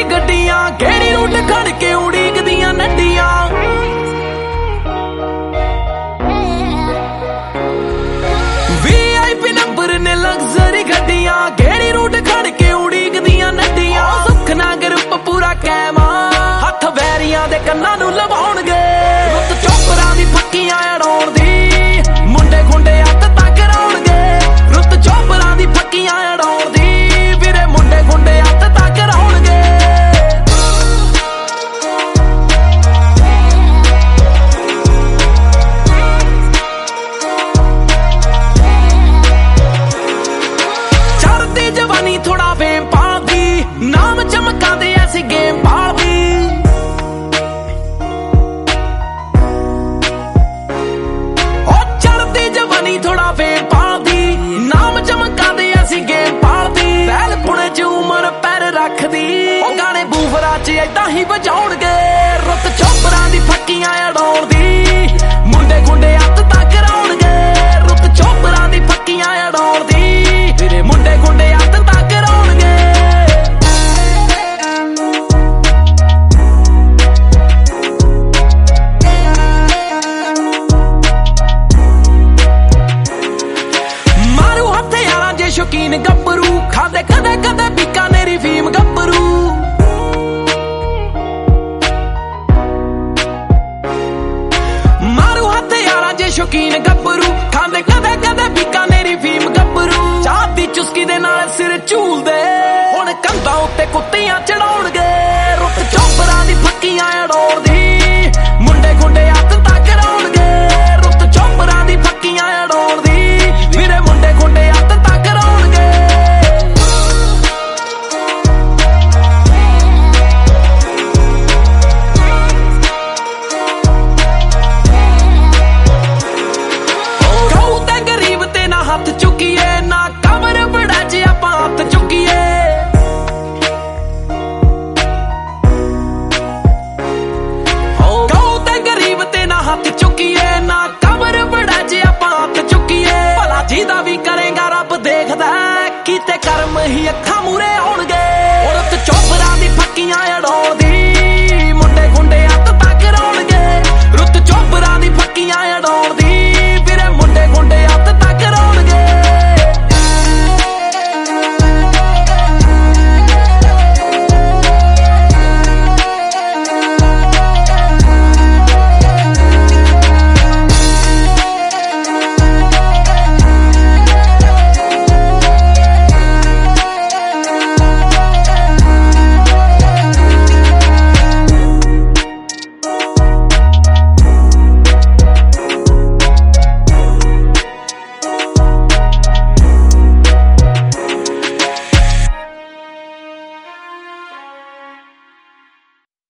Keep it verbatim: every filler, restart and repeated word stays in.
luxury गड्डियां गेड़ी route खड़ के उड़ीकदियां नड्डियां वीआईपी नंबर ने लग्जरी गड्डियां गेड़ी रूट खड़ के उड़ीकदियां नड्डियां सुख ना ग्रुप पूरा कैमा हथ वैरियां दे कन्नां नूं लवाउणगे रुत चोपरां दी फक्कियां अड़ाउण दी मुंडे खुंडे हत्थ तक कराउणगे रुत चोपरां दी फक्कियां अड़ाउण दी वीरे मुंडे खुंडे हत्थ तक कराउणगे चढ़दी जवानी थोड़ा फेम पादी नाम चमकांदे ऐसी गेम पादी थोड़ा फेम पालदी नाम चमकांदे ऐसी गेम पालदी पहल पुणे च उमर पैर रखदी ओ गाने बूफरा च ऐदां ही बजाउणगे रुत चोपरां दी फक्कियां अड़ाउण दी मुंडे खुंडे हत्थ तक कराउणगे रुत चोपरां दी फक्कियां अड़ाउण दी वीरे मुंडे खुंडे हत्थ तक कराउणगे शौकीन गब्बरू खादे कदे कदे बीकानेरी फीम गब्बरू मारू हत्थ यारां जे शौकीन गब्बरू खादे कदे कदे बीकानेरी फीम गब्बरू चाह दी चुस्की दे नाल सिर झूलदे हुण कंधां उत्ते कुत्तियां चढ़ाउणगे रुत चोपरां दी फक्कियां अड़ाउण दी मुंडे खुंडे हत्थ तक कराउणगे रुत चोपरां दी फक्कियां अड़ाउण दी वीरे मुंडे खुंडे हत्थ तक हथ चुकिए ना कमर बड़ा जे आपां हथ चुकिए कहो ते गरीब ते ना हथ चुकिए ना कमर बड़ा जे आपां हथ चुकिए भला जीदा भी करेगा रब देखदा कीते कर्म ही अखां मूरे आउणगे औरत चोपरां दी फक्कियां अड़ाउण